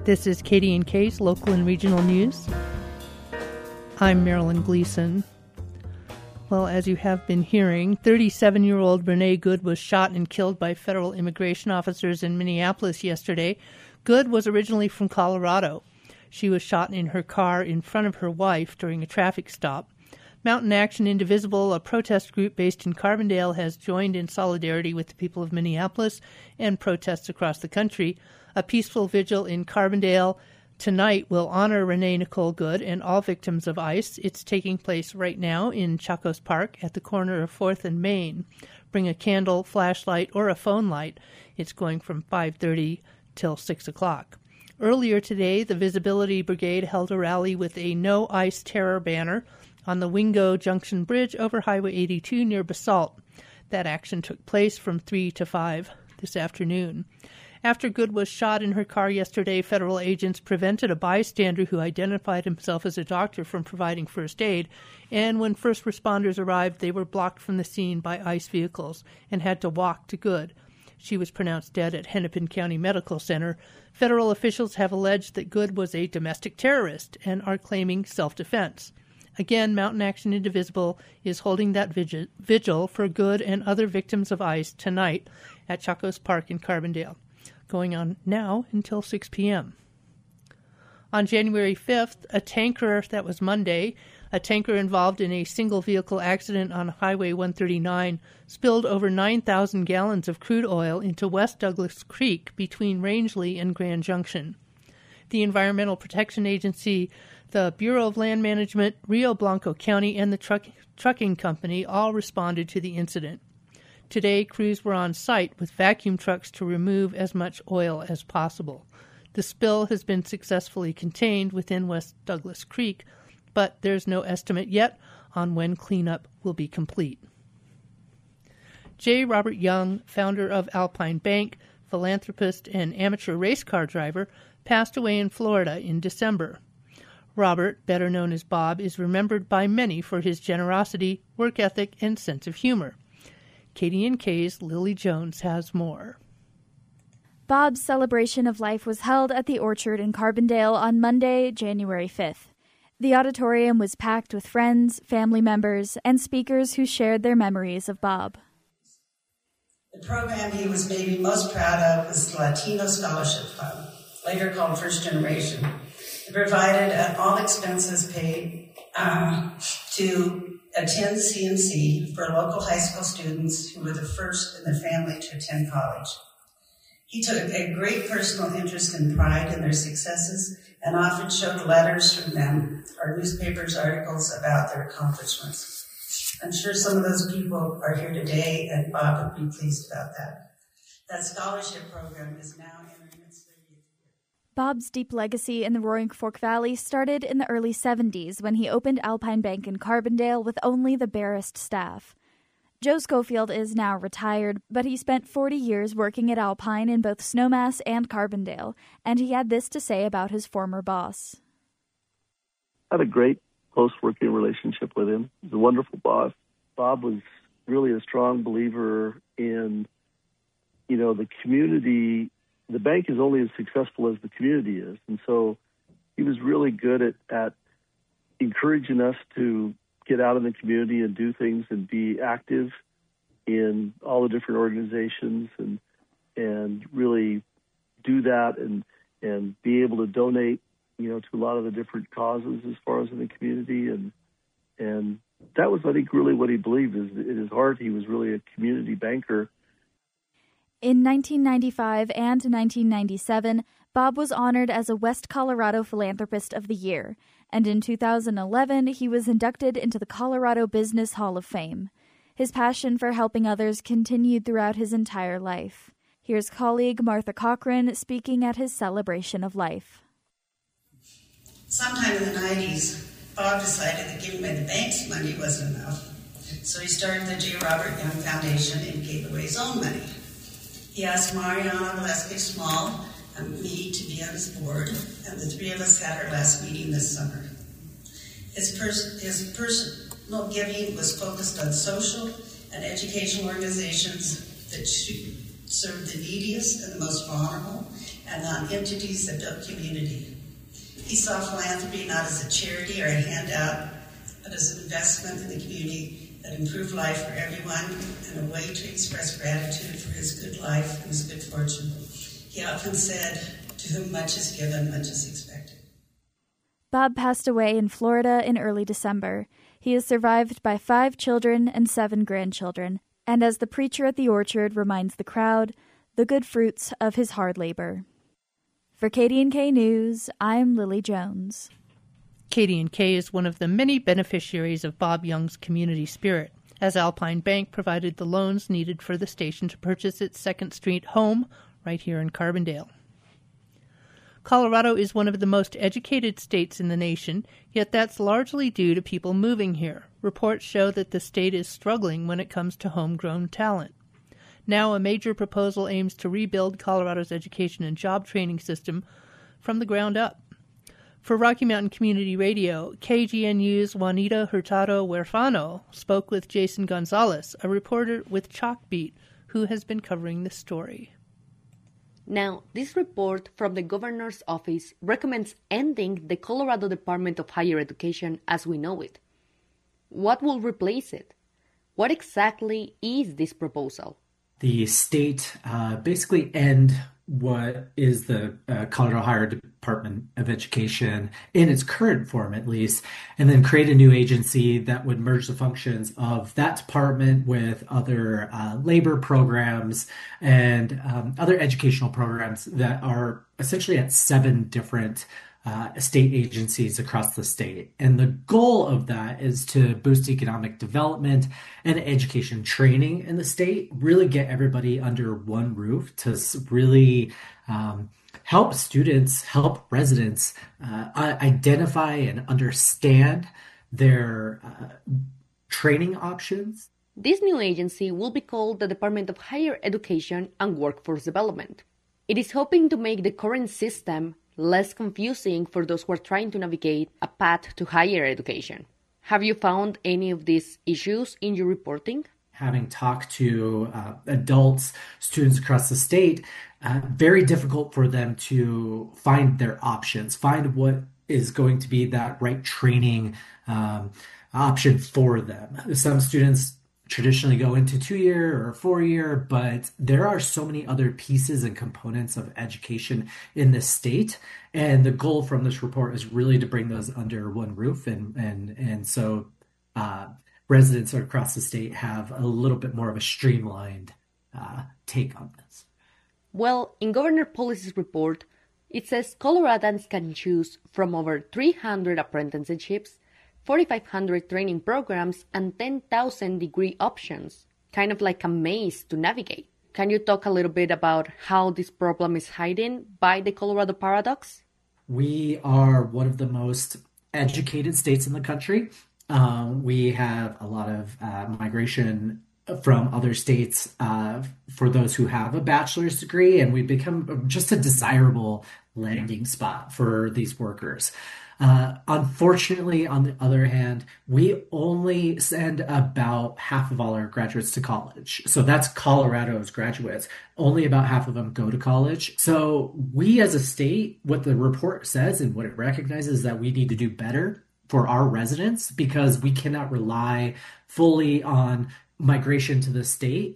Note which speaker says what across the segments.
Speaker 1: This is Katie and Kay's local and regional news. I'm Marilyn Gleason. Well, as you have been hearing, 37-year-old Renee Good was shot and killed by federal immigration officers in Minneapolis yesterday. Good was originally from Colorado. She was shot in her car in front of her wife during a traffic stop. Mountain Action Indivisible, a protest group based in Carbondale, has joined in solidarity with the people of Minneapolis and protests across the country. A peaceful vigil in Carbondale tonight will honor Renee Nicole Good and all victims of ICE. It's taking place right now in Chacos Park at the corner of 4th and Main. Bring a candle, flashlight, or a phone light. It's going from 5:30 till 6 o'clock. Earlier today, the Visibility Brigade held a rally with a No ICE Terror banner on the Wingo Junction Bridge over Highway 82 near Basalt. That action took place from 3 to 5 this afternoon. After Good was shot in her car yesterday, federal agents prevented a bystander who identified himself as a doctor from providing first aid, and when first responders arrived, they were blocked from the scene by ICE vehicles and had to walk to Good. She was pronounced dead at Hennepin County Medical Center. Federal officials have alleged that Good was a domestic terrorist and are claiming self-defense. Again, Mountain Action Indivisible is holding that vigil for Good and other victims of ICE tonight at Chacos Park in Carbondale, going on now until 6 p.m. On January 5th, that was Monday, a tanker involved in a single-vehicle accident on Highway 139 spilled over 9,000 gallons of crude oil into West Douglas Creek between Rangeley and Grand Junction. The Environmental Protection Agency, the Bureau of Land Management, Rio Blanco County, and the trucking company all responded to the incident. Today, crews were on site with vacuum trucks to remove as much oil as possible. The spill has been successfully contained within West Douglas Creek, but there's no estimate yet on when cleanup will be complete. J. Robert Young, founder of Alpine Bank, philanthropist, and amateur race car driver, passed away in Florida in December. Robert, better known as Bob, is remembered by many for his generosity, work ethic, and sense of humor. Katie and Kay's Lily Jones has more.
Speaker 2: Bob's celebration of life was held at the Orchard in Carbondale on Monday, January 5th. The auditorium was packed with friends, family members, and speakers who shared their memories of Bob.
Speaker 3: The program he was maybe most proud of was the Latino Scholarship Fund, later called First Generation. It provided all expenses paid to attend CMC for local high school students who were the first in their family to attend college. He took a great personal interest and pride in their successes and often showed letters from them or newspapers articles about their accomplishments. I'm sure some of those people are here today, and Bob would be pleased about that. That scholarship program is now entering its 30th year.
Speaker 2: Bob's deep legacy in the Roaring Fork Valley started in the early 70s when he opened Alpine Bank in Carbondale with only the barest staff. Joe Schofield is now retired, but he spent 40 years working at Alpine in both Snowmass and Carbondale, and he had this to say about his former boss.
Speaker 4: I had a great close working relationship with him. He was a wonderful boss. Bob was really a strong believer in, the community. The bank is only as successful as the community is. And so he was really good at encouraging us to get out in the community and do things and be active in all the different organizations and really do that and be able to donate, to a lot of the different causes as far as in the community. And that was, I think, really what he believed. In his heart, he was really a community banker.
Speaker 2: In 1995 and 1997, Bob was honored as a West Colorado Philanthropist of the Year, and in 2011, he was inducted into the Colorado Business Hall of Fame. His passion for helping others continued throughout his entire life. Here's colleague Martha Cochran speaking at his celebration of life.
Speaker 3: Sometime in the 90s, Bob decided that giving away the bank's money wasn't enough, so he started the J. Robert Young Foundation and gave away his own money. He asked Mariana Velasquez-Small and me to be on his board, and the three of us had our last meeting this summer. His personal giving was focused on social and educational organizations that serve the neediest and the most vulnerable, and on entities that build community. He saw philanthropy not as a charity or a handout, but as an investment in the community that improved life for everyone and a way to express gratitude for his good life and his good fortune. He often said, "To whom much is given, much is expected."
Speaker 2: Bob passed away in Florida in early December. He is survived by 5 children and 7 grandchildren, and as the preacher at the orchard reminds the crowd, the good fruits of his hard labor. For KDNK News, I'm Lily Jones.
Speaker 1: KDNK is one of the many beneficiaries of Bob Young's community spirit, as Alpine Bank provided the loans needed for the station to purchase its 2nd Street home right here in Carbondale. Colorado is one of the most educated states in the nation, yet that's largely due to people moving here. Reports show that the state is struggling when it comes to homegrown talent. Now, a major proposal aims to rebuild Colorado's education and job training system from the ground up. For Rocky Mountain Community Radio, KGNU's Juanita Hurtado Huerfano spoke with Jason Gonzalez, a reporter with Chalkbeat, who has been covering the story.
Speaker 5: Now, this report from the governor's office recommends ending the Colorado Department of Higher Education as we know it. What will replace it? What exactly is this proposal?
Speaker 6: The state basically end what is the Colorado Higher Department of Education in its current form, at least, and then create a new agency that would merge the functions of that department with other labor programs and other educational programs that are essentially at 7 different state agencies across the state. And the goal of that is to boost economic development and education training in the state, really get everybody under one roof to really help students, help residents identify and understand their training options.
Speaker 5: This new agency will be called the Department of Higher Education and Workforce Development. It is hoping to make the current system less confusing for those who are trying to navigate a path to higher education. Have you found any of these issues in your reporting?
Speaker 6: Having talked to adults, students across the state, very difficult for them to find their options, find what is going to be that right training option for them. Some students traditionally go into 2-year or 4-year, but there are so many other pieces and components of education in this state. And the goal from this report is really to bring those under one roof. And so residents across the state have a little bit more of a streamlined take on this.
Speaker 5: Well, in Governor Polis's report, it says Coloradans can choose from over 300 apprenticeships, 4,500 training programs, and 10,000 degree options, kind of like a maze to navigate. Can you talk a little bit about how this problem is hidden by the Colorado paradox?
Speaker 6: We are one of the most educated states in the country. We have a lot of migration from other states for those who have a bachelor's degree, and we've become just a desirable landing spot for these workers. Unfortunately, on the other hand, we only send about half of all our graduates to college. So that's Colorado's graduates. Only about half of them go to college. So we as a state, what the report says and what it recognizes is that we need to do better for our residents because we cannot rely fully on migration to the state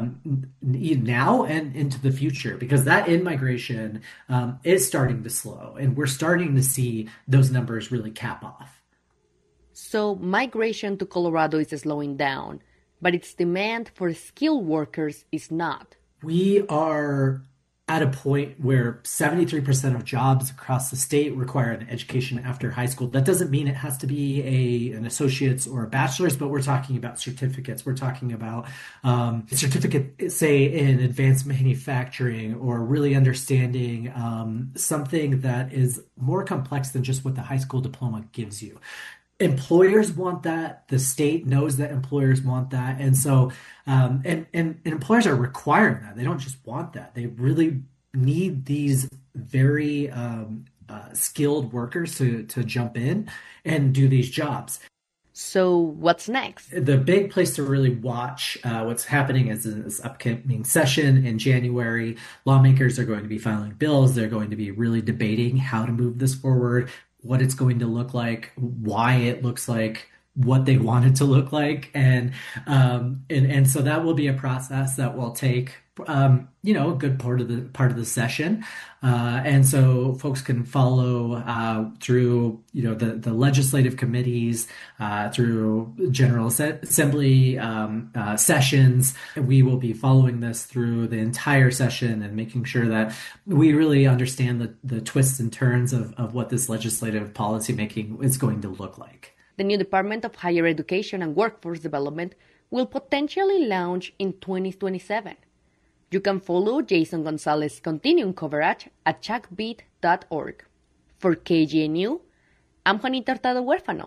Speaker 6: now and into the future, because that in-migration is starting to slow, and we're starting to see those numbers really cap off.
Speaker 5: So migration to Colorado is slowing down, but its demand for skilled workers is not.
Speaker 6: We are at a point where 73% of jobs across the state require an education after high school. That doesn't mean it has to be an associate's or a bachelor's, but we're talking about certificates. We're talking about certificate, say, in advanced manufacturing, or really understanding something that is more complex than just what the high school diploma gives you. Employers want that. The state knows that employers want that. And so, and employers are requiring that. They don't just want that. They really need these very skilled workers to jump in and do these jobs.
Speaker 5: So what's next?
Speaker 6: The big place to really watch what's happening is in this upcoming session in January. Lawmakers are going to be filing bills. They're going to be really debating how to move this forward, what it's going to look like, why it looks like what they want it to look like, and so that will be a process that will take a good part of the session, and so folks can follow through the legislative committees, through General Assembly sessions. We will be following this through the entire session and making sure that we really understand the twists and turns of what this legislative policymaking is going to look like.
Speaker 5: The new Department of Higher Education and Workforce Development will potentially launch in 2027. You can follow Jason Gonzalez's continuing coverage at chuckbeat.org. For KGNU, I'm Juanita Hurtado Huérfano.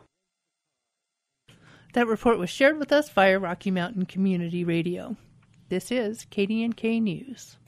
Speaker 1: That report was shared with us via Rocky Mountain Community Radio. This is KDNK News.